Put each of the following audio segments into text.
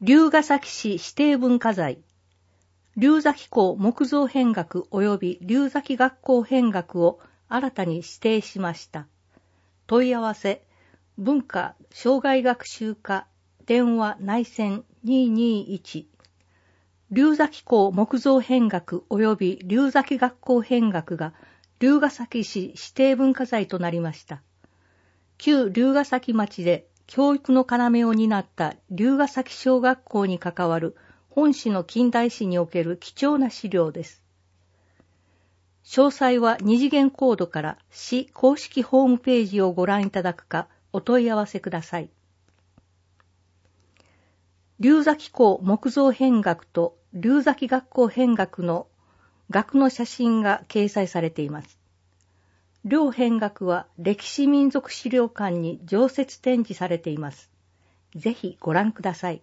龍ケ崎市指定文化財、龍崎校木造編学及び龍崎学校編学を新たに指定しました。問い合わせ、文化障害学習課電話内線221、龍崎校木造編学及び龍崎学校編学が龍ケ崎市指定文化財となりました。旧龍ケ崎町で教育の要を担った龍ケ崎小学校に関わる本市の近代史における貴重な資料です。詳細は二次元コードから市公式ホームページをご覧いただくかお問い合わせください。龍崎校木造編学と龍崎学校編学の学の写真が掲載されています。両編学は歴史民族資料館に常設展示されています。ぜひご覧ください。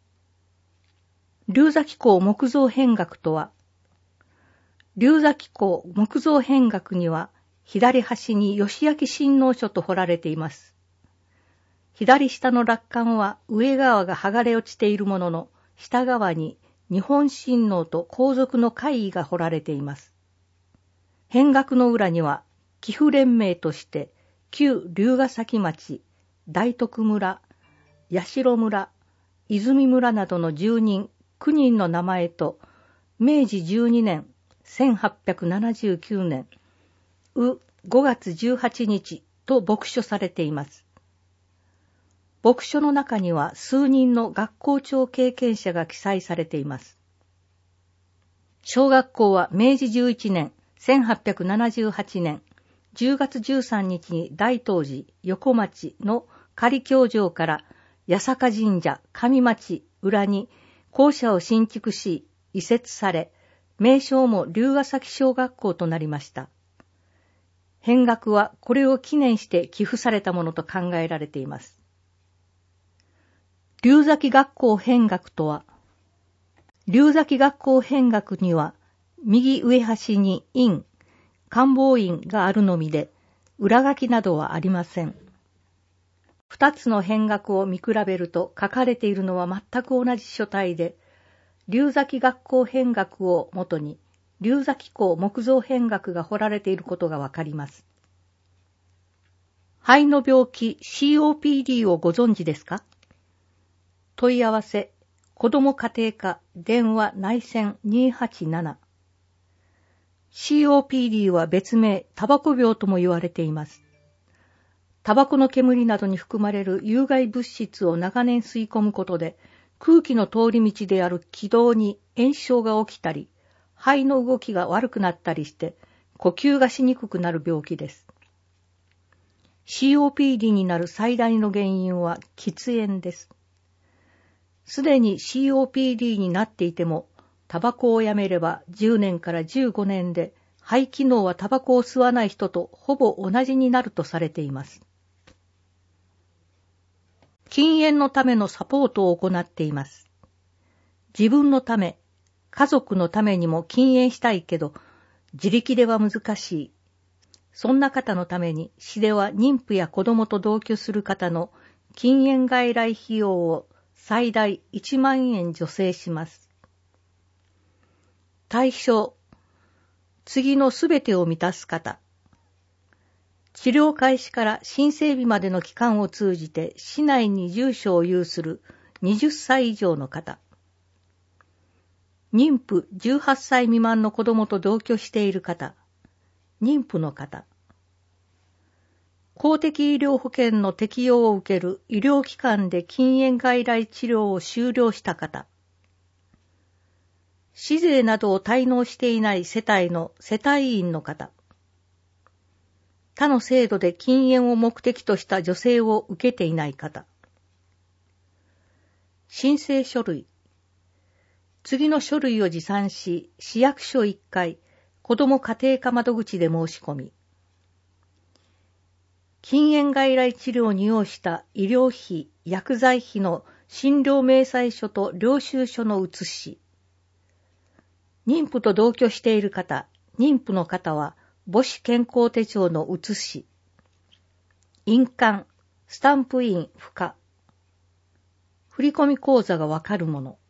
龍崎校木造編学とは、龍崎校木造編学には左端に義明親王書と彫られています。左下の落款は上側が剥がれ落ちているものの、下側に日本親王と皇族の会議が彫られています。編学の裏には、寄付連盟として旧龍ケ崎町、大徳村、八代村、泉村などの住人9人の名前と明治12年1879年5月18日と牧書されています。牧書の中には数人の学校長経験者が記載されています。小学校は明治11年1878年10月13日に大東寺横町の仮教場から八坂神社上町裏に校舎を新築し移設され、名称も龍ケ崎小学校となりました。編学はこれを記念して寄付されたものと考えられています。龍崎学校編学とは、龍崎学校編学には右上端に院、官房院があるのみで、裏書きなどはありません。二つの編学を見比べると書かれているのは全く同じ書体で、龍崎学校編学をもとに、龍崎校木造編学が彫られていることがわかります。肺の病気 COPD をご存知ですか？問い合わせ、子ども家庭科電話内線287。COPD は別名、タバコ病とも言われています。タバコの煙などに含まれる有害物質を長年吸い込むことで、空気の通り道である気道に炎症が起きたり、肺の動きが悪くなったりして、呼吸がしにくくなる病気です。COPD になる最大の原因は喫煙です。すでに COPD になっていても、タバコをやめれば10年から15年で肺機能はタバコを吸わない人とほぼ同じになるとされています。禁煙のためのサポートを行っています。自分のため、家族のためにも禁煙したいけど、自力では難しい。そんな方のために市では妊婦や子供と同居する方の禁煙外来費用を最大1万円助成します。対象、次のすべてを満たす方。治療開始から申請日までの期間を通じて市内に住所を有する20歳以上の方。妊婦18歳未満の子供と同居している方。妊婦の方。公的医療保険の適用を受ける医療機関で禁煙外来治療を終了した方。市税などを滞納していない世帯の世帯員の方。他の制度で禁煙を目的とした助成を受けていない方。申請書類。次の書類を持参し、市役所1階、子ども家庭科窓口で申し込み。禁煙外来治療に要した医療費、薬剤費の診療明細書と領収書の写し。妊婦と同居している方、妊婦の方は母子健康手帳の写し。印鑑、スタンプ印不可。不振込口座がわかるもの。